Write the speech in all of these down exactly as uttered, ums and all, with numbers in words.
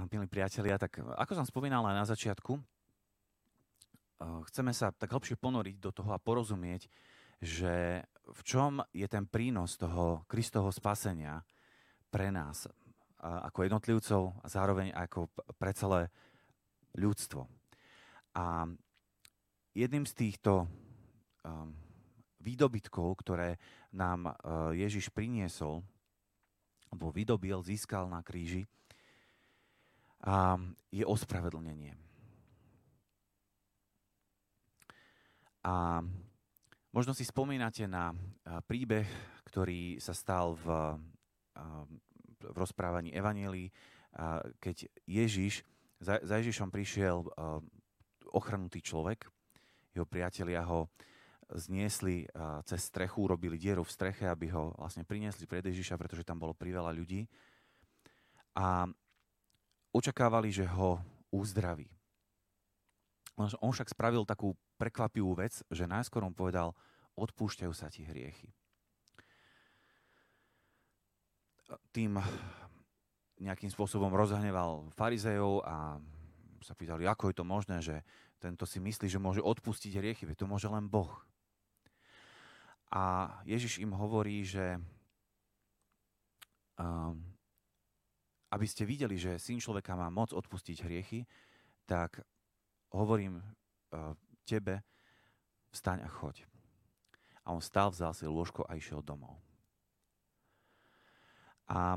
milí priatelia, tak ako som spomínal aj na začiatku, chceme sa tak hlbšie ponoriť do toho a porozumieť, že v čom je ten prínos toho Kristovho spasenia pre nás ako jednotlivcov a zároveň ako pre celé ľudstvo. A jedným z týchto um, výdobytkov, ktoré nám uh, Ježiš priniesol, alebo vydobil, získal na kríži, um, je ospravedlnenie. A možno si spomínate na uh, príbeh, ktorý sa stal v, uh, v rozprávaní evanjelií, uh, keď Ježiš, za, za Ježišom prišiel uh, ochrnutý človek, jeho priatelia ho zniesli uh, cez strechu, robili dieru v streche, aby ho vlastne priniesli pred Ježiša, pretože tam bolo priveľa ľudí. A očakávali, že ho uzdraví. On však spravil takú prekvapivú vec, že najskôr on povedal, odpúšťajú sa ti hriechy. Tým nejakým spôsobom rozhneval farizejov a sa pýtali, ako je to možné, že tento si myslí, že môže odpustiť hriechy, veď to môže len Boh. A Ježiš im hovorí, že um, aby ste videli, že Syn človeka má moc odpustiť hriechy, tak hovorím uh, tebe, vstaň a choď. A on vstal, vzal si lôžko a išiel domov. A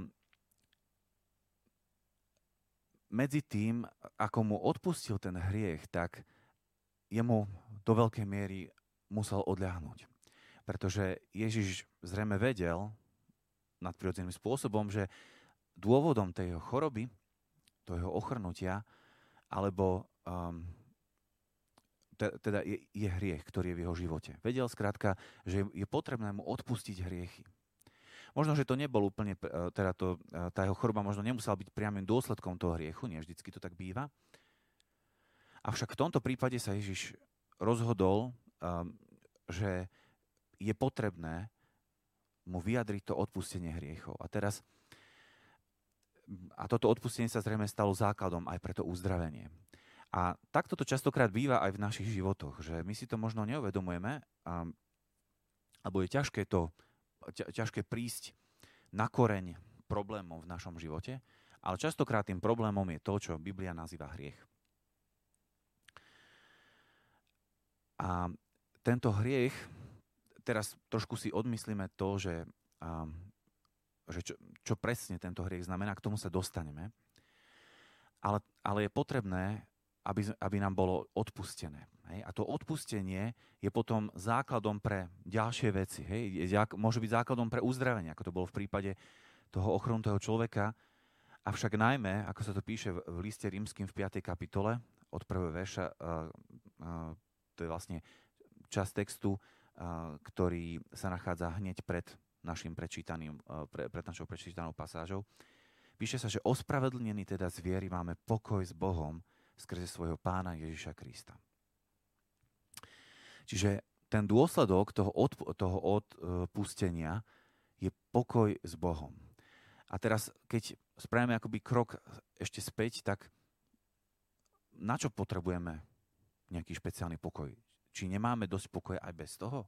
medzi tým, ako mu odpustil ten hriech, tak jemu do veľkej miery musel odľahnúť. Pretože Ježiš zrejme vedel nadprirodzeným spôsobom, že dôvodom tej jeho choroby, toho jeho ochrnutia, alebo um, te, teda je, je hriech, ktorý je v jeho živote. Vedel skrátka, že je potrebné mu odpustiť hriechy. Možno, že to nebol úplne, teda to, tá jeho choroba možno nemusela byť priamym dôsledkom toho hriechu, nie vždycky to tak býva. Avšak v tomto prípade sa Ježiš rozhodol, že je potrebné mu vyjadriť to odpustenie hriechov. A teraz, a toto odpustenie sa zrejme stalo základom aj pre to uzdravenie. A takto to častokrát býva aj v našich životoch, že my si to možno neuvedomujeme, alebo je ťažké to ťažké prísť na koreň problémov v našom živote, ale častokrát tým problémom je to, čo Biblia nazýva hriech. A tento hriech, teraz trošku si odmyslíme to, že, um, že čo, čo presne tento hriech znamená, k tomu sa dostaneme, ale, ale je potrebné, aby, aby nám bolo odpustené. Hej? A to odpustenie je potom základom pre ďalšie veci. Hej? Môže byť základom pre uzdravenie, ako to bolo v prípade toho ochrnutého človeka. Avšak najmä, ako sa to píše v liste Rímskym v piatej kapitole, od prvého verša, uh, uh, to je vlastne časť textu, uh, ktorý sa nachádza hneď pred našim prečítaným, uh, pre, pred našou prečítanou pasážou. Píše sa, že ospravedlnení teda z viery máme pokoj s Bohom skrze svojho Pána Ježiša Krista. Čiže ten dôsledok toho, odp- toho odpustenia je pokoj s Bohom. A teraz, keď spravíme akoby krok ešte späť, tak na čo potrebujeme nejaký špeciálny pokoj? Či nemáme dosť pokoja aj bez toho?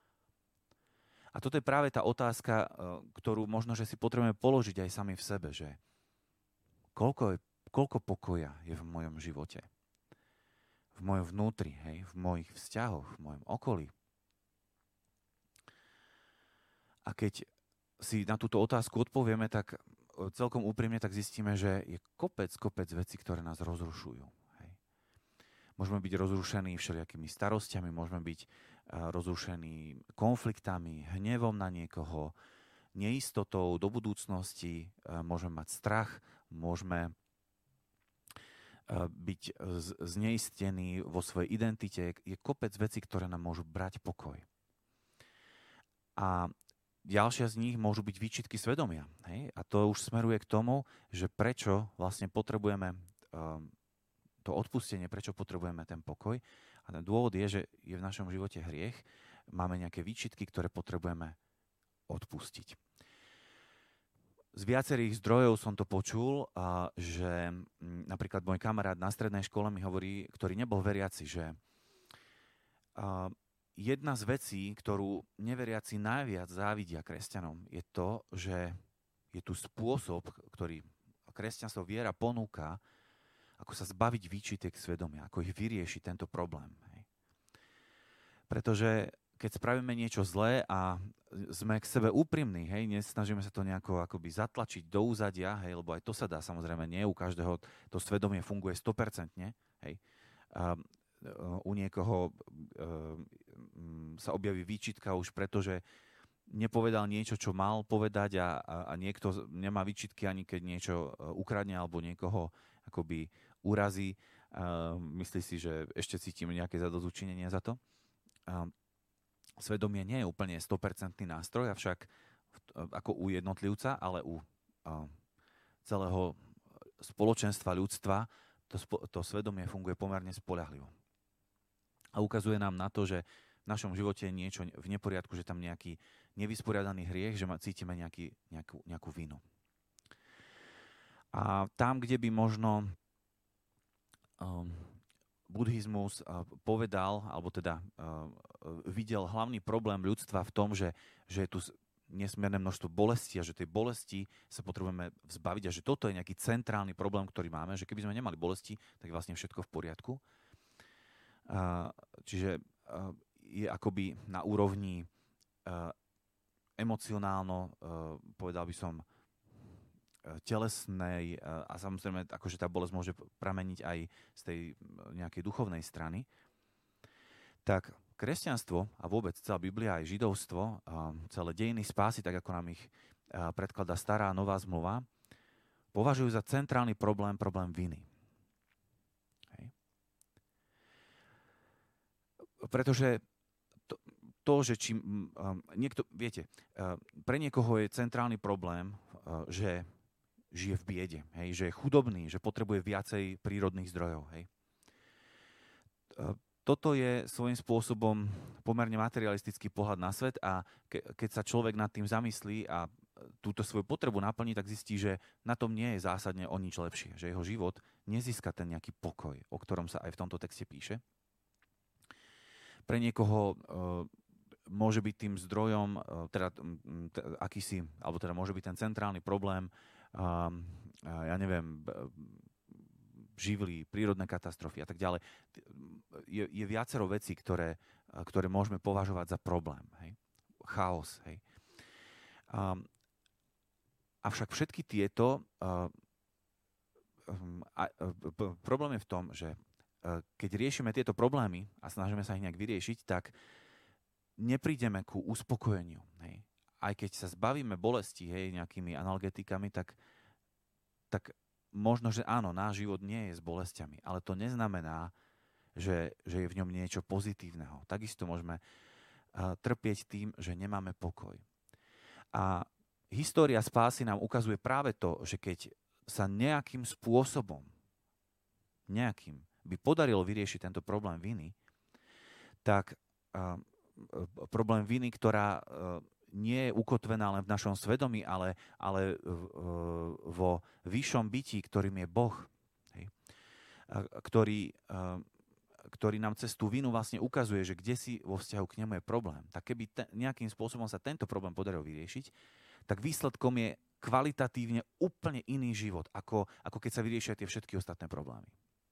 A toto je práve tá otázka, ktorú možno, že si potrebujeme položiť aj sami v sebe, že koľko je Koľko pokoja je v mojom živote? V mojom vnútri, hej? V mojich vzťahoch, v mojom okolí. A keď si na túto otázku odpovieme, tak celkom úprimne tak zistíme, že je kopec, kopec vecí, ktoré nás rozrušujú. Hej? Môžeme byť rozrušení všelijakými starostiami, môžeme byť uh, rozrušení konfliktami, hnevom na niekoho, neistotou do budúcnosti, uh, môžeme mať strach, môžeme byť zneistený vo svojej identite. Je kopec vecí, ktoré nám môžu brať pokoj. A ďalšia z nich môžu byť výčitky svedomia. Hej? A to už smeruje k tomu, že prečo vlastne potrebujeme um, to odpustenie, prečo potrebujeme ten pokoj. A ten dôvod je, že je v našom živote hriech, máme nejaké výčitky, ktoré potrebujeme odpustiť. Z viacerých zdrojov som to počul, že napríklad môj kamarát na strednej škole mi hovorí, ktorý nebol veriaci, že uh, jedna z vecí, ktorú neveriaci najviac závidia kresťanom, je to, že je tu spôsob, ktorý kresťanstvo viera ponúka, ako sa zbaviť výčitek svedomia, ako ich vyriešiť tento problém. Hej. Pretože keď spravíme niečo zlé a sme k sebe úprimní, hej, nesnažíme sa to nejako akoby zatlačiť do úzadia, hej, lebo aj to sa dá, samozrejme, nie u každého to svedomie funguje sto percent, hej. A u niekoho sa objaví výčitka už preto, že nepovedal niečo, čo mal povedať a, a, a niekto nemá výčitky ani keď niečo ukradne alebo niekoho akoby urazí. A myslí si, že ešte cítim nejaké zadozučinenie za to. A svedomie nie je úplne sto percent nástroj, avšak ako u jednotlivca, ale u celého spoločenstva ľudstva to, to svedomie funguje pomerne spoľahlivo. A ukazuje nám na to, že v našom živote je niečo v neporiadku, že tam nejaký nevysporiadaný hriech, že cítime nejaký, nejakú, nejakú vinu. A tam, kde by možno um, buddhizmus uh, povedal, alebo teda uh, videl hlavný problém ľudstva v tom, že, že je tu nesmierne množstvo bolesti a že tej bolesti sa potrebujeme vzbaviť a že toto je nejaký centrálny problém, ktorý máme, že keby sme nemali bolesti, tak je vlastne všetko v poriadku. Uh, čiže uh, je akoby na úrovni uh, emocionálno, uh, povedal by som, telesnej a samozrejme, akože tá bolesť môže prameniť aj z tej nejakej duchovnej strany, tak kresťanstvo a vôbec celá Biblia aj židovstvo, celé dejiny spásy, tak ako nám ich predkladá stará a nová zmluva, považujú za centrálny problém problém viny. Hej. Pretože to, to že či niekto, viete, pre niekoho je centrálny problém, že žije v biede, hej, že je chudobný, že potrebuje viacej prírodných zdrojov. Hej. Toto je svojím spôsobom pomerne materialistický pohľad na svet a ke, keď sa človek nad tým zamyslí a túto svoju potrebu naplní, tak zistí, že na tom nie je zásadne o nič lepšie, že jeho život nezíska ten nejaký pokoj, o ktorom sa aj v tomto texte píše. Pre niekoho e, môže byť tým zdrojom, e, teda t- akýsi, alebo teda môže byť ten centrálny problém, Um, ja neviem, živly, prírodné katastrofy a tak ďalej. Je, je viacero vecí, ktoré, ktoré môžeme považovať za problém. Hej? Chaos. Hej? Um, avšak všetky tieto... Uh, um, a, uh, problém je v tom, že uh, keď riešime tieto problémy a snažíme sa ich nejak vyriešiť, tak neprídeme ku uspokojeniu. Hej? Aj keď sa zbavíme bolesti, hej, nejakými analgetikami, tak, tak možno, že áno, náš život nie je s bolestiami, ale to neznamená, že, že je v ňom niečo pozitívneho. Takisto môžeme uh, trpieť tým, že nemáme pokoj. A história spásy nám ukazuje práve to, že keď sa nejakým spôsobom, nejakým, by podarilo vyriešiť tento problém viny, tak uh, problém viny, ktorá... Uh, nie je ukotvená len v našom svedomí, ale, ale vo vyššom bytí, ktorým je Boh, hej, ktorý, ktorý nám cez tú vinu vlastne ukazuje, že kde si vo vzťahu k nemu je problém. Tak keby te, nejakým spôsobom sa tento problém podaril vyriešiť, tak výsledkom je kvalitatívne úplne iný život, ako, ako keď sa vyriešia tie všetky ostatné problémy.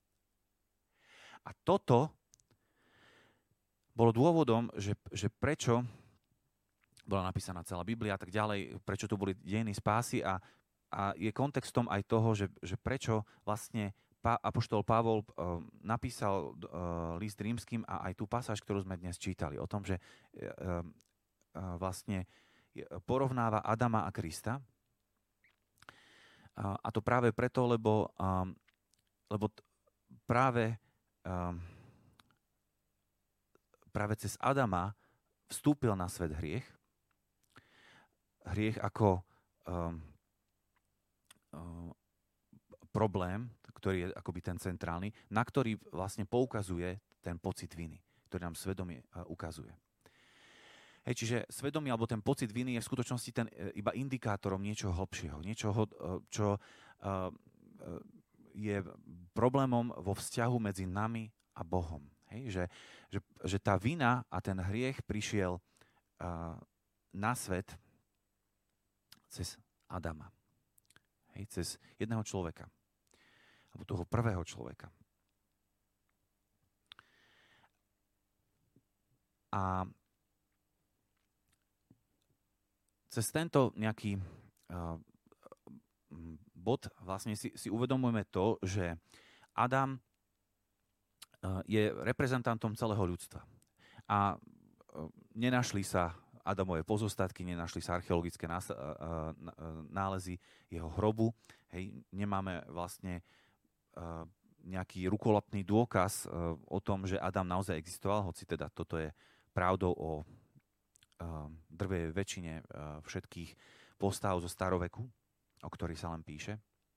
A toto bolo dôvodom, že, že prečo bola napísaná celá Biblia a tak ďalej, prečo tu boli dejiny spásy a, a je kontextom aj toho, že, že prečo vlastne pa, apoštol Pavol uh, napísal uh, list rímskym a aj tú pasáž, ktorú sme dnes čítali, o tom, že uh, uh, vlastne porovnáva Adama a Krista. Uh, a to práve preto, lebo, um, lebo t- práve, um, práve cez Adama vstúpil na svet hriech, hriech ako um, um, problém, ktorý je akoby ten centrálny, na ktorý vlastne poukazuje ten pocit viny, ktorý nám svedomie uh, ukazuje. Hej, čiže svedomie alebo ten pocit viny je v skutočnosti ten uh, iba indikátorom niečoho hlbšieho, niečoho, uh, čo uh, uh, je problémom vo vzťahu medzi nami a Bohom. Hej? Že, že, že tá vina a ten hriech prišiel uh, na svet cez Adama. Hej? Cez jedného človeka. Alebo toho prvého človeka. A cez tento nejaký uh, bod vlastne si, si uvedomujeme to, že Adam uh, je reprezentantom celého ľudstva. A uh, nenašli sa Adamové pozostatky, nenašli sa archeologické nás, uh, uh, nálezy jeho hrobu. Hej, nemáme vlastne uh, nejaký rukolapný dôkaz uh, o tom, že Adam naozaj existoval, hoci teda toto je pravdou o uh, drvej väčšine uh, všetkých postav zo staroveku, o ktorých sa len píše.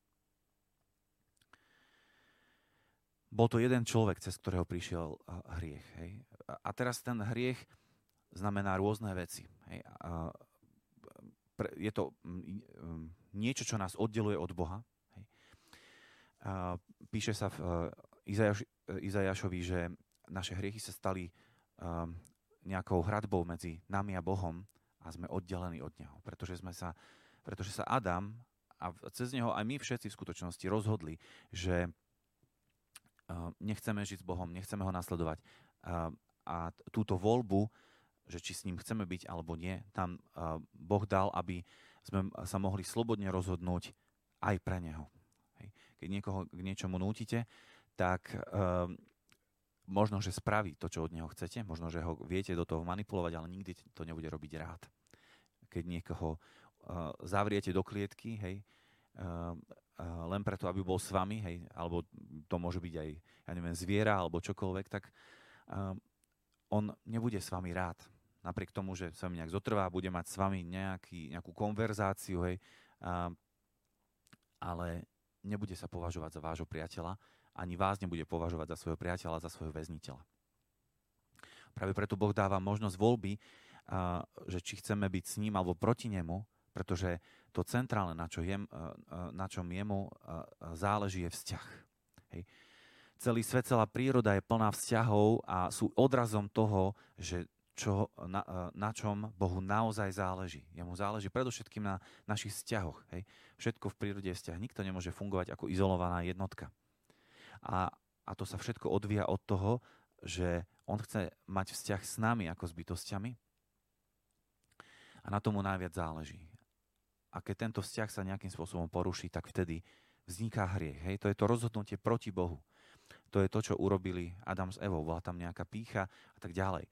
Bol to jeden človek, cez ktorého prišiel uh, hriech. Hej. A teraz ten hriech znamená rôzne veci. Hej. Uh, pre, je to um, niečo, čo nás oddeluje od Boha. Hej. Uh, píše sa v uh, Izajaš, uh, Izajašovi, že naše hriechy sa stali um, nejakou hradbou medzi nami a Bohom a sme oddelení od Neho. Pretože, sme sa, pretože sa Adam a cez neho aj my všetci v skutočnosti rozhodli, že uh, nechceme žiť s Bohom, nechceme ho nasledovať. Uh, a túto voľbu, že či s ním chceme byť alebo nie, tam uh, Boh dal, aby sme sa mohli slobodne rozhodnúť aj pre Neho. Hej. Keď niekoho k niečomu nútite, tak uh, možno, že spraví to, čo od neho chcete, možno, že ho viete do toho manipulovať, ale nikdy to nebude robiť rád. Keď niekoho uh, zavriete do klietky, hej, uh, uh, len preto, aby bol s vami, hej, alebo to môže byť aj, ja neviem, zviera, alebo čokoľvek, tak uh, on nebude s vami rád. Napriek tomu, že sa mi nejak zotrvá, bude mať s vami nejaký, nejakú konverzáciu, hej, uh, ale nebude sa považovať za vášho priateľa, ani vás nebude považovať za svojho priateľa, za svojho väzniteľa. Práve preto Boh dáva možnosť voľby, že či chceme byť s ním alebo proti nemu, pretože to centrálne, na, čo jem, na čom jemu záleží, je vzťah. Hej. Celý svet, celá príroda je plná vzťahov a sú odrazom toho, že čo, na, na čom Bohu naozaj záleží. Jemu záleží predovšetkým na našich vzťahoch. Hej. Všetko v prírode je vzťah. Nikto nemôže fungovať ako izolovaná jednotka. A, a to sa všetko odvíja od toho, že on chce mať vzťah s nami ako s bytostiami a na tomu najviac záleží. A keď tento vzťah sa nejakým spôsobom poruší, tak vtedy vzniká hriech. Hej? To je to rozhodnutie proti Bohu. To je to, čo urobili Adam s Evou. Bola tam nejaká pýcha a tak ďalej.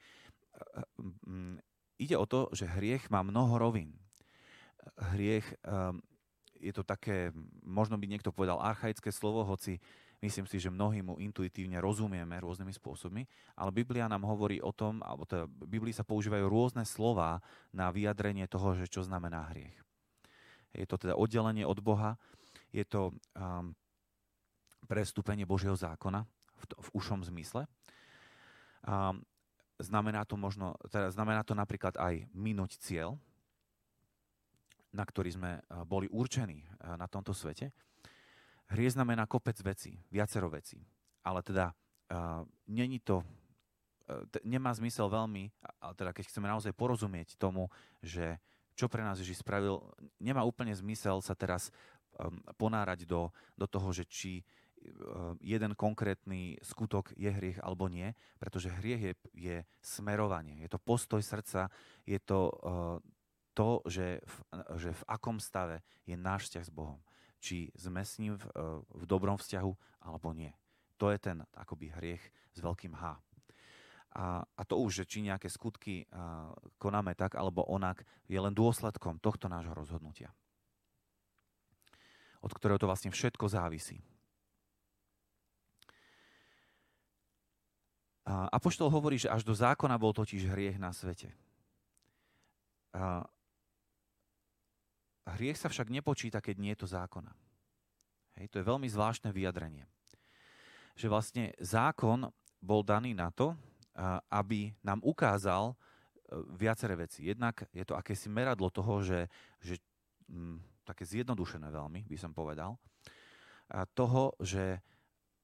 Ide o to, že hriech má mnoho rovín. Hriech, je to také, možno by niekto povedal archaické slovo, hoci myslím si, že mnohí mu intuitívne rozumieme rôznymi spôsobmi, ale Biblia nám hovorí o tom, alebo teda v Biblii sa používajú rôzne slová na vyjadrenie toho, že čo znamená hriech. Je to teda oddelenie od Boha, je to um, prestúpenie Božieho zákona v, to, v ušom zmysle. Um, znamená to možno, teda znamená to napríklad aj minúť cieľ, na ktorý sme boli určení na tomto svete. Hriech znamená kopec vecí, viacero vecí. Ale teda uh, není to, uh, t- nemá zmysel veľmi, ale teda keď chceme naozaj porozumieť tomu, že čo pre nás Ježiš spravil, nemá úplne zmysel sa teraz um, ponárať do, do toho, že či uh, jeden konkrétny skutok je hriech alebo nie, pretože hriech je, je smerovanie, je to postoj srdca, je to uh, to, že v, že v akom stave je náš vzťah s Bohom. Či sme s ním v, v dobrom vzťahu, alebo nie. To je ten akoby hriech s veľkým H. A, a to už, že či nejaké skutky a, konáme tak alebo onak, je len dôsledkom tohto nášho rozhodnutia. Od ktorého to vlastne všetko závisí. A apoštol hovorí, že až do zákona bol totiž hriech na svete. A, Hriech sa však nepočíta, keď nie je to zákona. Hej, to je veľmi zvláštne vyjadrenie. Že vlastne zákon bol daný na to, aby nám ukázal viaceré veci. Jednak je to akési meradlo toho, že, že m, také zjednodušené veľmi, by som povedal, a toho, že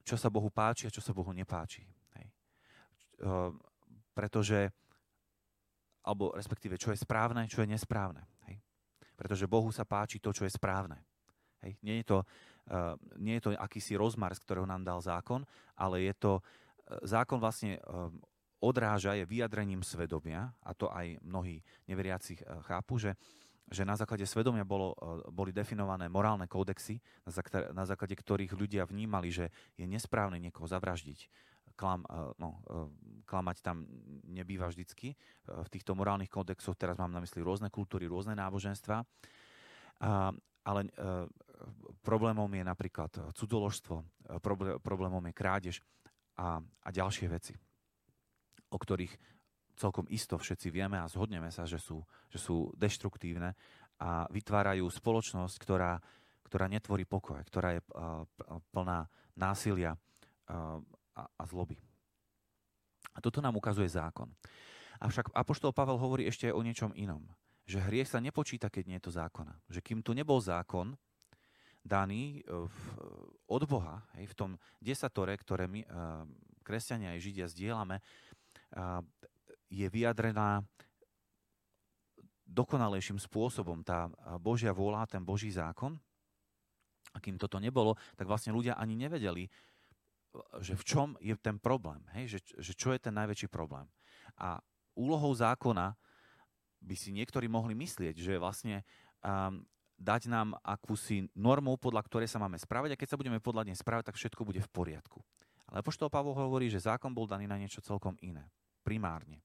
čo sa Bohu páči a čo sa Bohu nepáči. Hej. Pretože, alebo respektíve, čo je správne, čo je nesprávne. Hej. Pretože Bohu sa páči to, čo je správne. Hej. Nie je to, uh, nie je to akýsi rozmar, z ktorého nám dal zákon, ale je to, uh, zákon vlastne uh, odráža, je vyjadrením svedomia, a to aj mnohí neveriacich uh, chápu, že že na základe svedomia bolo, boli definované morálne kódexy, na základe, na základe ktorých ľudia vnímali, že je nesprávne niekoho zavraždiť. Klam, no, klamať tam nebýva vždycky. V týchto morálnych kódexoch teraz mám na mysli rôzne kultúry, rôzne náboženstva. Ale problémom je napríklad cudzoložstvo, problémom je krádež a, a ďalšie veci, o ktorých celkom isto všetci vieme a zhodneme sa, že sú, že sú deštruktívne a vytvárajú spoločnosť, ktorá, ktorá netvorí pokoj, ktorá je uh, plná násilia uh, a, a zloby. A toto nám ukazuje zákon. Avšak apoštol Pavel hovorí ešte aj o niečom inom. Že hriech sa nepočíta, keď nie je to zákona. Že kým tu nebol zákon daný uh, v, od Boha, hej, v tom desatore, ktoré my, uh, kresťania aj Židia zdieľame, uh, je vyjadrená dokonalejším spôsobom tá Božia vôľa, ten Boží zákon. A kým toto nebolo, tak vlastne ľudia ani nevedeli, že v čom je ten problém. Hej? Že, že čo je ten najväčší problém. A úlohou zákona by si niektorí mohli myslieť, že vlastne um, dať nám akúsi normu, podľa ktorej sa máme správať, a keď sa budeme podľa nej správať, tak všetko bude v poriadku. Ale apoštol Pavol hovorí, že zákon bol daný na niečo celkom iné. Primárne.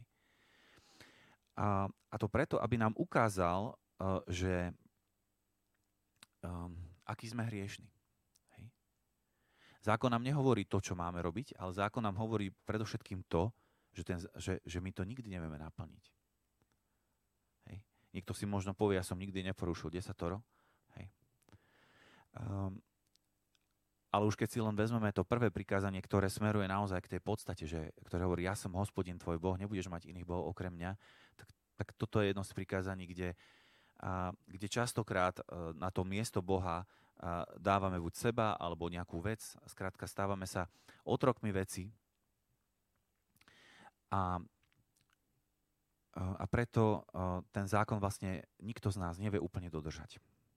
A, a to preto, aby nám ukázal, uh, že um, aký sme hriešni. Hej. Zákon nám nehovorí to, čo máme robiť, ale zákon nám hovorí predovšetkým to, že, ten, že, že my to nikdy nevieme naplniť. Hej. Niekto si možno povie, ja som nikdy neporušil desatoro. Hej. Um, ale už keď si len vezmeme to prvé prikázanie, ktoré smeruje naozaj k tej podstate, že, ktoré hovorí, ja som Hospodin tvoj Boh, nebudeš mať iných bohov okrem mňa, tak, tak toto je jedno z prikázaní, kde, a, kde častokrát a, na to miesto Boha a, dávame buď seba, alebo nejakú vec. Skrátka, stávame sa otrokmi veci. A, a preto a, ten zákon vlastne nikto z nás nevie úplne dodržať.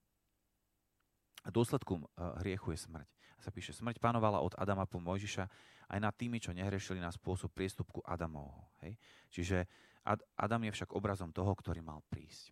A dôsledkom hriechu je smrť. A sa píše, smrť panovala od Adama po Mojžiša aj nad tými, čo nehrešili na spôsob priestupku Adamovho. Hej? Čiže Adam je však obrazom toho, ktorý mal prísť.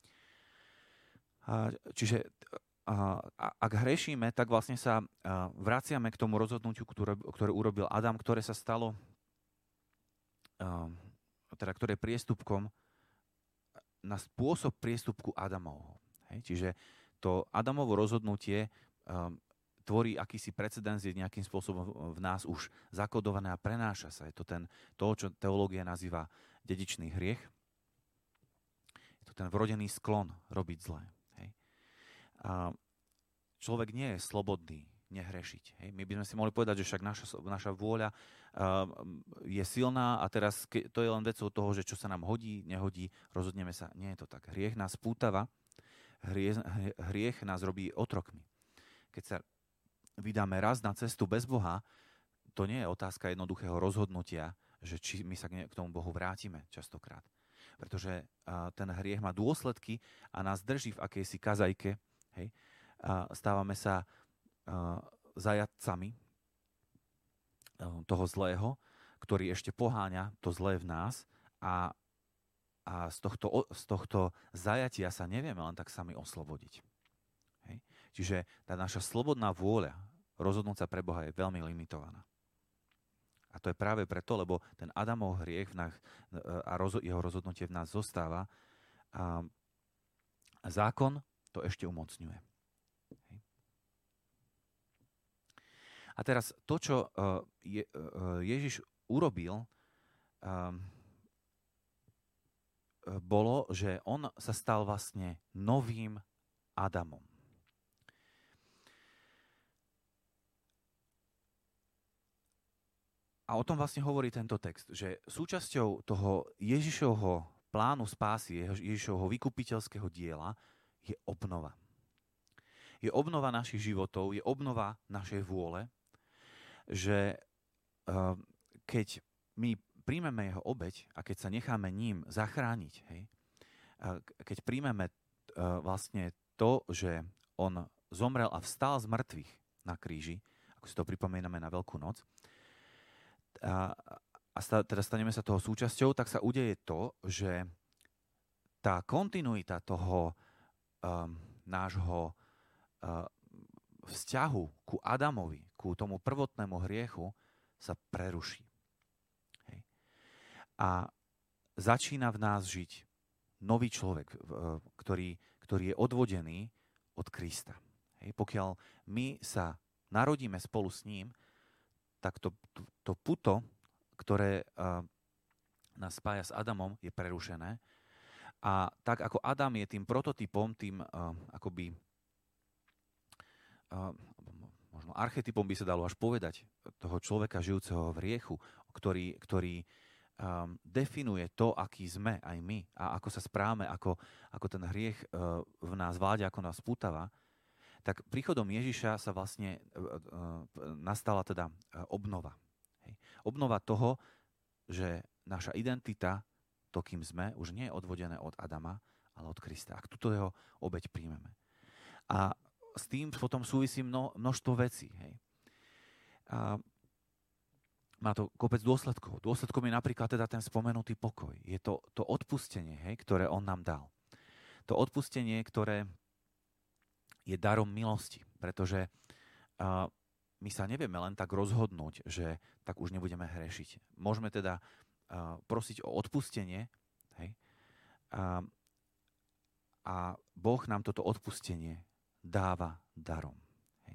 A, čiže a, ak hrešíme, tak vlastne sa a, vraciame k tomu rozhodnutiu, ktoré, ktoré urobil Adam, ktoré sa stalo, a, teda ktoré je priestupkom na spôsob priestupku Adamovho. Hej? Čiže to Adamovo rozhodnutie um, tvorí akýsi precedens, je nejakým spôsobom v nás už zakodované a prenáša sa. Je to ten, to, čo teológia nazýva dedičný hriech. Je to ten vrodený sklon robiť zlé. Hej. A človek nie je slobodný nehrešiť. Hej. My by sme si mohli povedať, že však naša, naša vôľa uh, je silná a teraz ke, to je len vecou toho, že čo sa nám hodí, nehodí, rozhodneme sa. Nie je to tak. Hriech nás pútava, hriech, hriech nás robí otrokmi. Keď sa vydáme raz na cestu bez Boha, to nie je otázka jednoduchého rozhodnutia, že či my sa k tomu Bohu vrátime častokrát. Pretože uh, ten hriech má dôsledky a nás drží v akejsi kazajke. Hej? Uh, stávame sa uh, zajatcami uh, toho zlého, ktorý ešte poháňa to zlé v nás a, a z, tohto, z tohto zajatia sa nevieme len tak sami oslobodiť. Hej? Čiže tá naša slobodná vôľa rozhodnúť sa pre Boha je veľmi limitovaná. A to je práve preto, lebo ten Adamov hriech v nás, a rozho- jeho rozhodnutie v nás zostáva a zákon to ešte umocňuje. Hej. A teraz to, čo uh, je, uh, Ježiš urobil, uh, bolo, že on sa stal vlastne novým Adamom. A o tom vlastne hovorí tento text, že súčasťou toho Ježišovho plánu spásy, Ježišovho vykupiteľského diela je obnova. Je obnova našich životov, je obnova našej vôle že uh, keď my príjmeme jeho obeť a keď sa necháme ním zachrániť, hej, uh, keď príjmeme uh, vlastne to, že on zomrel a vstal z mŕtvych na kríži, ako si to pripomíname na Veľkú noc, a, a sta, teda staneme sa toho súčasťou, tak sa udeje to, že tá kontinuita toho um, nášho uh, vzťahu ku Adamovi, ku tomu prvotnému hriechu sa preruší. Hej. A začína v nás žiť nový človek, ktorý, ktorý je odvodený od Krista. Hej. Pokiaľ my sa narodíme spolu s ním, tak to, to, to puto, ktoré uh, nás spája s Adamom, je prerušené. A tak ako Adam je tým prototypom, tým uh, akoby uh, možno archetypom by sa dalo až povedať, toho človeka žijúceho v hriechu, ktorý, ktorý um, definuje to, aký sme aj my a ako sa správame, ako, ako ten hriech uh, v nás vládne, ako nás pútava, tak príchodom Ježiša sa vlastne uh, uh, nastala teda uh, obnova. Hej. Obnova toho, že naša identita, to, kým sme, už nie je odvodené od Adama, ale od Krista. Ak túto jeho obeť príjmeme. A s tým potom súvisí mno, množstvo vecí. Hej. A má to kopec dôsledkov. Dôsledkom je napríklad teda ten spomenutý pokoj. Je to, to odpustenie, hej, ktoré on nám dal. To odpustenie, ktoré je darom milosti. Pretože uh, my sa nevieme len tak rozhodnúť, že tak už nebudeme hrešiť. Môžeme teda uh, prosiť o odpustenie, hej, uh, a Boh nám toto odpustenie dáva darom. Hej.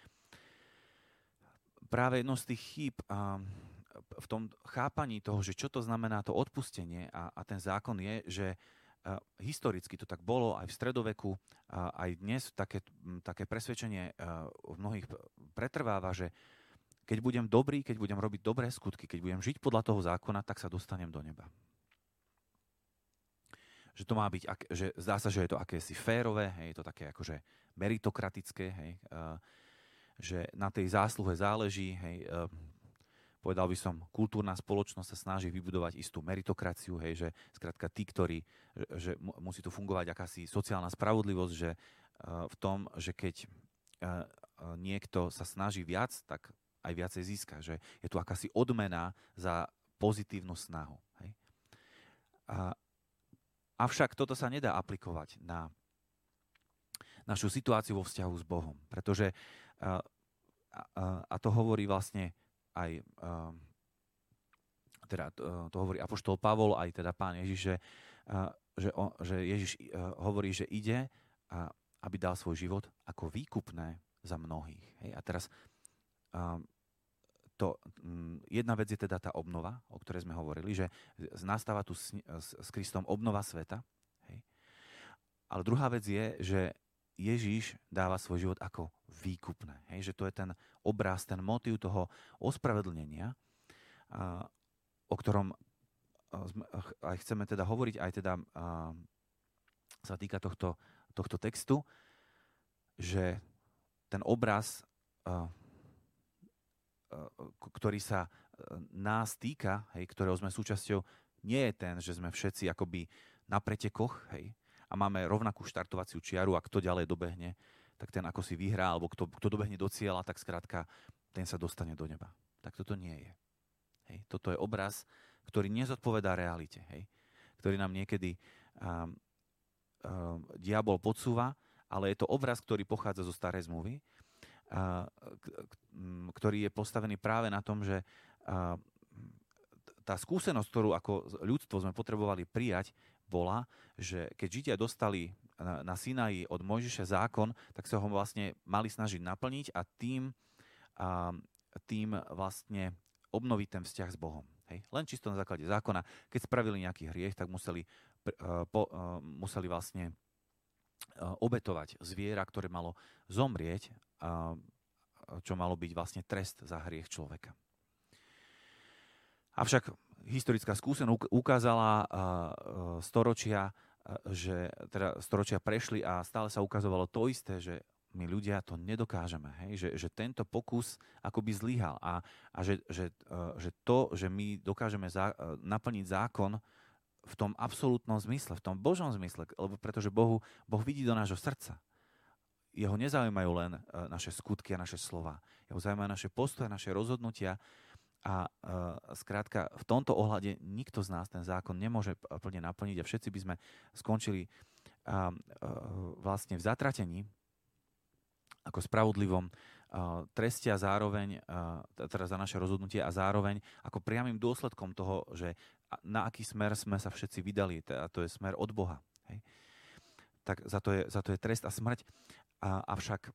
Práve jedno z tých chýb um, v tom chápaní toho, že čo to znamená to odpustenie a, a ten zákon je, že uh, historicky to tak bolo aj v stredoveku, uh, aj dnes také, m, také presvedčenie uh, v mnohých pretrváva, že keď budem dobrý, keď budem robiť dobré skutky, keď budem žiť podľa toho zákona, tak sa dostanem do neba. Že to má byť, že zdá sa, že je to akési férové, hej, je to také akože meritokratické, hej, uh, že na tej zásluhe záleží, hej, uh, povedal by som, kultúrna spoločnosť sa snaží vybudovať istú meritokraciu, hej, že skrátka tí, ktorí, že musí tu fungovať akási sociálna spravodlivosť, že uh, v tom, že keď uh, uh, niekto sa snaží viac, tak aj viacej získa, že je tu akási odmena za pozitívnu snahu. Hej. A Avšak toto sa nedá aplikovať na našu situáciu vo vzťahu s Bohom, pretože, a, a, a to hovorí vlastne aj, a, teda to, to hovorí apoštol Pavol, aj teda Pán Ježiš, že, a, že, on, že Ježiš a, hovorí, že ide, a, aby dal svoj život ako výkupné za mnohých. Hej? A teraz a, To, jedna vec je teda tá obnova, o ktorej sme hovorili, že nastáva tu s, s, s Kristom obnova sveta. Hej. Ale druhá vec je, že Ježiš dáva svoj život ako výkupné. Hej. Že to je ten obraz, ten motív toho ospravedlnenia, a, o ktorom sme, aj chceme teda hovoriť, aj teda a, sa týka tohto, tohto textu, že ten obraz, a, ktorý sa nás týka, hej, ktorého sme súčasťou, nie je ten, že sme všetci akoby na pretekoch, hej, a máme rovnakú štartovaciu čiaru a kto ďalej dobehne, tak ten ako si vyhrá, alebo kto, kto dobehne do cieľa, tak skrátka ten sa dostane do neba. Tak toto nie je. Hej. Toto je obraz, ktorý nezodpovedá realite, hej, ktorý nám niekedy um, um, diabol podsúva, ale je to obraz, ktorý pochádza zo starej zmluvy, ktorý je postavený práve na tom, že tá skúsenosť, ktorú ako ľudstvo sme potrebovali prijať, bola, že keď Židia dostali na Sinaji od Mojžiša zákon, tak sa ho vlastne mali snažiť naplniť a tým, tým vlastne obnoviť ten vzťah s Bohom. Hej? Len čisto na základe zákona. Keď spravili nejaký hriech, tak museli, po, museli vlastne obetovať zviera, ktoré malo zomrieť, čo malo byť vlastne trest za hriech človeka. Avšak historická skúsenosť ukázala storočia, že teda storočia prešli a stále sa ukazovalo to isté, že my ľudia to nedokážeme, hej? Že, že tento pokus akoby zlyhal a, a že, že, že to, že my dokážeme zá, naplniť zákon v tom absolútnom zmysle, v tom Božom zmysle, lebo pretože Bohu, Boh vidí do nášho srdca. Jeho nezaujímajú len naše skutky a naše slova. Jeho zaujímajú naše postoje, naše rozhodnutia a uh, skrátka v tomto ohľade nikto z nás ten zákon nemôže plne naplniť a všetci by sme skončili uh, uh, vlastne v zatratení ako spravodlivom uh, treste a zároveň, uh, teda za naše rozhodnutie a zároveň ako priamym dôsledkom toho, že na aký smer sme sa všetci vydali, a to je smer od Boha. Hej. Tak za to je, za to je trest a smrť. Uh, avšak,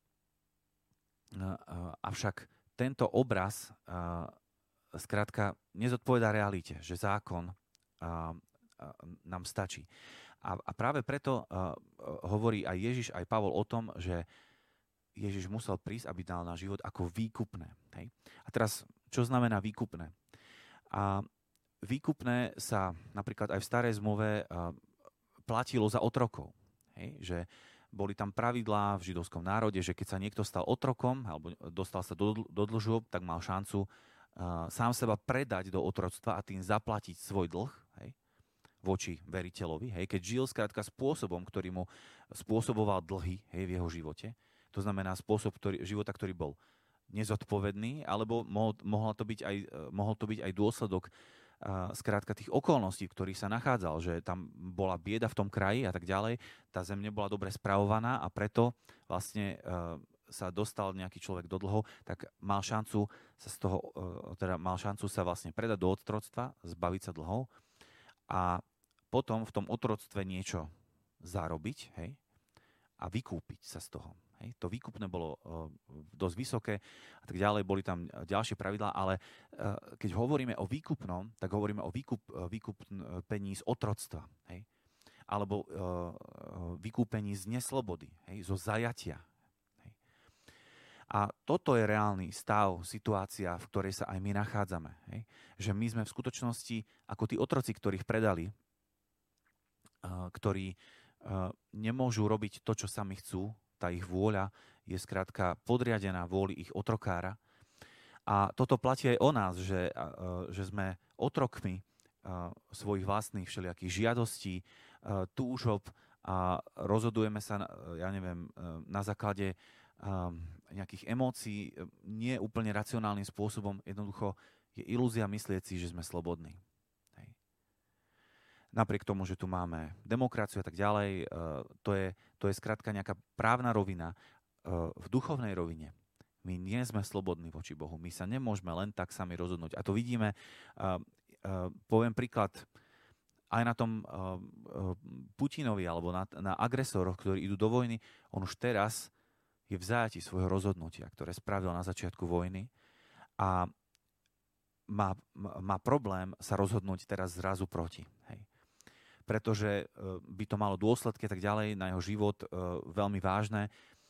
uh, uh, avšak tento obraz uh, skrátka nezodpovedá realite, že zákon uh, uh, nám stačí. A, a práve preto uh, hovorí aj Ježiš, aj Pavol o tom, že Ježiš musel prísť, aby dal náš život ako výkupné. Hej? A teraz, čo znamená výkupné? A výkupné sa napríklad aj v starej zmluve uh, platilo za otrokov. Hej? Že boli tam pravidlá v židovskom národe, že keď sa niekto stal otrokom alebo dostal sa do, do dlžôb, tak mal šancu uh, sám seba predať do otroctva a tým zaplatiť svoj dlh, hej? Voči veriteľovi. Hej? Keď žil skrátka spôsobom, ktorý mu spôsoboval dlhy, hej, v jeho živote. To znamená spôsob ktorý, života, ktorý bol nezodpovedný, alebo mohol, mohol, to byť aj, mohol to byť aj dôsledok uh, skrátka tých okolností, v ktorých sa nachádzal, že tam bola bieda v tom kraji a tak ďalej, tá zem nebola dobre spravovaná a preto vlastne uh, sa dostal nejaký človek do dlhov, tak mal šancu sa z toho, uh, teda mal šancu sa vlastne predať do otroctva, zbaviť sa dlhov a potom v tom otroctve niečo zarobiť, hej, a vykúpiť sa z toho. Hej. To výkupné bolo uh, dosť vysoké a tak ďalej, boli tam ďalšie pravidlá, ale uh, keď hovoríme o výkupnom, tak hovoríme o výkup, uh, vykúpení z otroctva, hej. Alebo uh, vykúpení z neslobody, hej, zo zajatia. Hej. A toto je reálny stav, situácia, v ktorej sa aj my nachádzame. Hej. Že my sme v skutočnosti ako tí otroci, ktorých predali, uh, ktorí uh, nemôžu robiť to, čo sami chcú. Tá ich vôľa je skrátka podriadená vôli ich otrokára. A toto platí aj o nás, že, že sme otrokmi svojich vlastných všelijakých žiadostí, túžob a rozhodujeme sa, ja neviem, na základe nejakých emócií, nie úplne racionálnym spôsobom. Jednoducho je ilúzia myslieť si, že sme slobodní. Napriek tomu, že tu máme demokraciu a tak ďalej, to je, to je skrátka nejaká právna rovina. V duchovnej rovine my nie sme slobodní voči Bohu. My sa nemôžeme len tak sami rozhodnúť. A to vidíme, poviem príklad, aj na tom Putinovi alebo na, na agresoroch, ktorí idú do vojny. On už teraz je v zájati svojho rozhodnutia, ktoré spravil na začiatku vojny a má, má problém sa rozhodnúť teraz zrazu proti. Hej. Pretože by to malo dôsledky tak ďalej na jeho život veľmi vážne.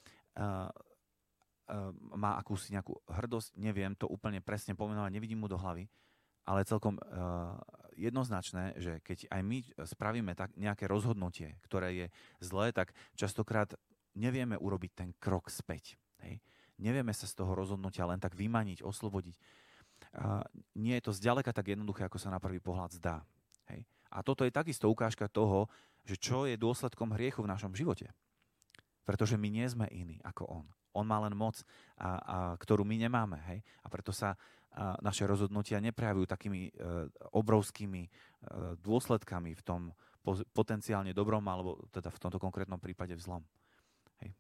Má akúsi nejakú hrdosť, neviem to úplne presne pomenovať, nevidím mu do hlavy, ale celkom jednoznačné, že keď aj my spravíme tak nejaké rozhodnutie, ktoré je zlé, tak častokrát nevieme urobiť ten krok späť. Hej. Nevieme sa z toho rozhodnutia len tak vymaniť, oslobodiť. Nie je to zďaleka tak jednoduché, ako sa na prvý pohľad zdá. Hej. A toto je takisto ukážka toho, že čo je dôsledkom hriechu v našom živote. Pretože my nie sme iní ako on. On má len moc, a, a, ktorú my nemáme. Hej? A preto sa a, naše rozhodnutia neprejavujú takými e, obrovskými e, dôsledkami v tom po, potenciálne dobrom, alebo teda v tomto konkrétnom prípade v zlom. Hej.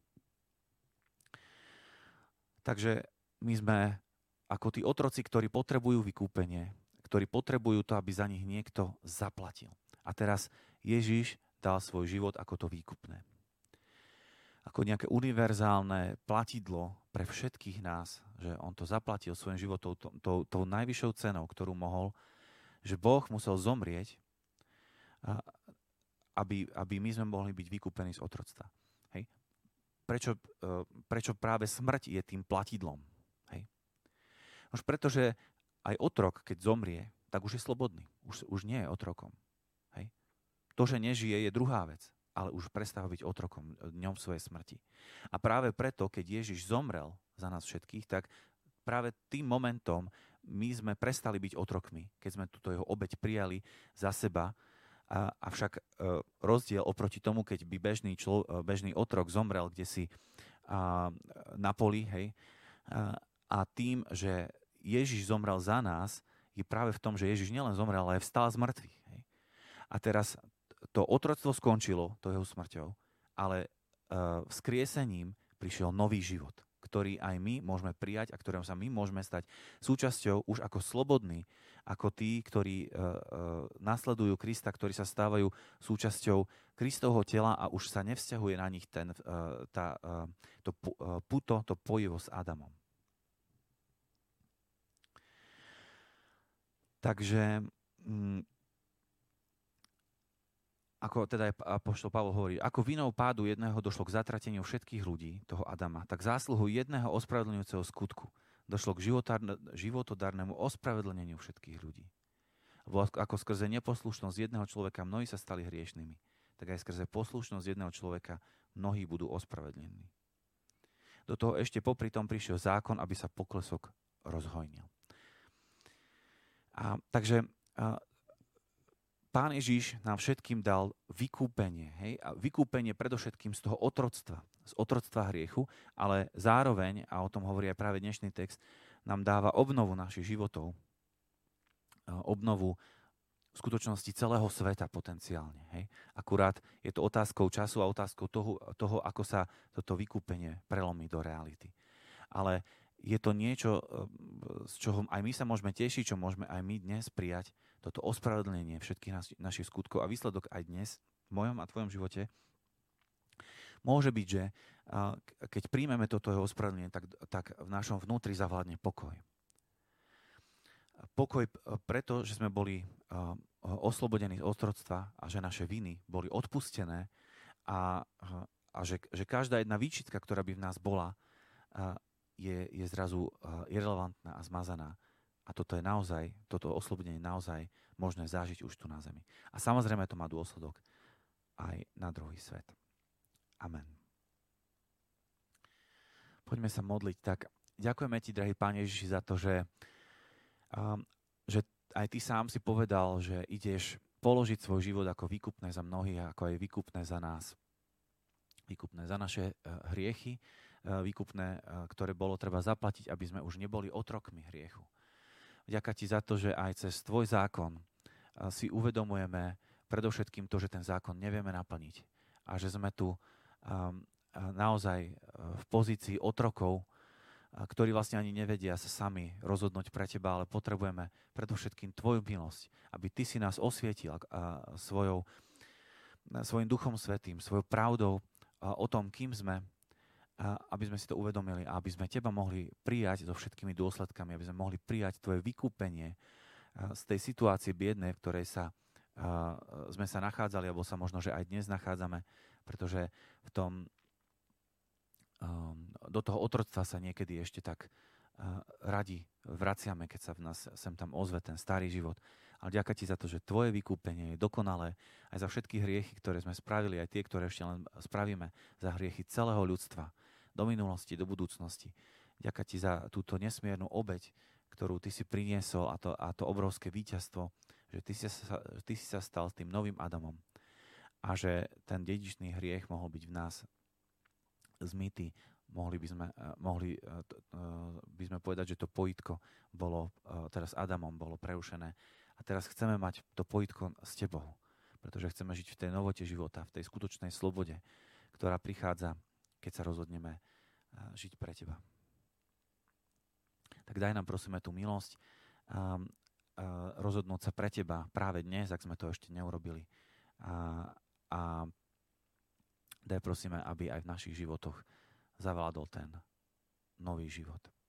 Takže my sme ako tí otroci, ktorí potrebujú vykúpenie, ktorí potrebujú to, aby za nich niekto zaplatil. A teraz Ježiš dal svoj život ako to výkupné. Ako nejaké univerzálne platidlo pre všetkých nás, že on to zaplatil svojim životom tou, tou, tou najvyššou cenou, ktorú mohol, že Boh musel zomrieť, aby, aby my sme mohli byť vykúpení z otroctva. Hej. Prečo, prečo práve smrť je tým platidlom? Hej. Už pretože aj otrok, keď zomrie, tak už je slobodný. Už, už nie je otrokom. Hej. To, že nežije, je druhá vec. ale už prestáva byť otrokom dňom svojej smrti. A práve preto, keď Ježiš zomrel za nás všetkých, tak práve tým momentom my sme prestali byť otrokmi, keď sme túto jeho obeť prijali za seba. A, avšak e, rozdiel oproti tomu, keď by bežný, člo, bežný otrok zomrel kdesi a, na poli, hej, a, a tým, že Ježiš zomrel za nás, je práve v tom, že Ježiš nielen zomrel, ale aj vstal z mŕtvych. Hej. A teraz to otroctvo skončilo, to jeho smrťou, ale e, vzkriesením prišiel nový život, ktorý aj my môžeme prijať a ktorého sa my môžeme stať súčasťou už ako slobodní, ako tí, ktorí e, e, nasledujú Krista, ktorí sa stávajú súčasťou Kristovho tela a už sa nevzťahuje na nich ten, e, tá, e, to e, puto, to pojivo s Adamom. Takže mm, ako teda apoštol Pavol hovorí, ako vinou pádu jedného došlo k zatrateniu všetkých ľudí, toho Adama, tak zásluhu jedného ospravedlňujúceho skutku došlo k životodarnému ospravedlneniu všetkých ľudí. Lebo ako skrze neposlušnosť jedného človeka mnohí sa stali hriešnými, tak aj skrze poslušnosť jedného človeka mnohí budú ospravedlnení. Do toho ešte popri tom prišiel zákon, aby sa poklesok rozhojnil. A, takže a, Pán Ježiš nám všetkým dal vykúpenie. Hej? A vykúpenie predovšetkým z toho otroctva, z otroctva hriechu, ale zároveň, a o tom hovorí aj práve dnešný text, nám dáva obnovu našich životov, obnovu v skutočnosti celého sveta potenciálne. Hej? Akurát je to otázkou času a otázkou toho, toho, ako sa toto vykúpenie prelomí do reality. Ale je to niečo, z čoho aj my sa môžeme tešiť, čo môžeme aj my dnes prijať, toto ospravedlnenie všetkých naš, našich skutkov a výsledok aj dnes v mojom a tvojom živote môže byť, že keď príjmeme toto jeho ospravedlnenie, tak, tak v našom vnútri zavládne pokoj. Pokoj preto, že sme boli oslobodení z otroctva a že naše viny boli odpustené a, a že, že každá jedna výčitka, ktorá by v nás bola, je, je zrazu irelevantná a zmazaná. A toto je naozaj, toto oslobodenie je naozaj možné zažiť už tu na zemi. A samozrejme to má dôsledok aj na druhý svet. Amen. Poďme sa modliť. Tak ďakujeme ti, drahý Pán Ježiši, za to, že, um, že aj ty sám si povedal, že ideš položiť svoj život ako výkupné za mnohých, ako aj výkupné za nás. Výkupné za naše uh, hriechy, uh, výkupné, uh, ktoré bolo treba zaplatiť, aby sme už neboli otrokmi hriechu. Vďaka ti za to, že aj cez tvoj zákon si uvedomujeme predovšetkým to, že ten zákon nevieme naplniť a že sme tu um, naozaj v pozícii otrokov, ktorí vlastne ani nevedia sa sami rozhodnúť pre teba, ale potrebujeme predovšetkým tvoju milosť, aby ty si nás osvietil svojou, svojim Duchom Svätým, svojou pravdou o tom, kým sme, aby sme si to uvedomili a aby sme teba mohli prijať so všetkými dôsledkami, aby sme mohli prijať tvoje vykúpenie z tej situácie biednej, v ktorej sa, sme sa nachádzali, alebo sa možno, že aj dnes nachádzame, pretože v tom, do toho otroctva sa niekedy ešte tak radi vraciame, keď sa v nás sem tam ozve ten starý život. Ale ďakujem ti za to, že tvoje vykúpenie je dokonalé aj za všetky hriechy, ktoré sme spravili, aj tie, ktoré ešte len spravíme, za hriechy celého ľudstva, do minulosti, do budúcnosti. Ďakujem ti za túto nesmiernu obeť, ktorú ty si priniesol a to, a to obrovské víťazstvo, že ty si, sa, ty si sa stal tým novým Adamom a že ten dedičný hriech mohol byť v nás zmytý. Mohli by sme, mohli by sme povedať, že to pojitko bolo teraz Adamom, bolo prerušené. A teraz chceme mať to pojitko s tebou, pretože chceme žiť v tej novote života, v tej skutočnej slobode, ktorá prichádza, keď sa rozhodneme žiť pre teba. Tak daj nám, prosíme, tú milosť um, uh, rozhodnúť sa pre teba práve dnes, ak sme to ešte neurobili. A, a daj, prosíme, aby aj v našich životoch zavládol ten nový život.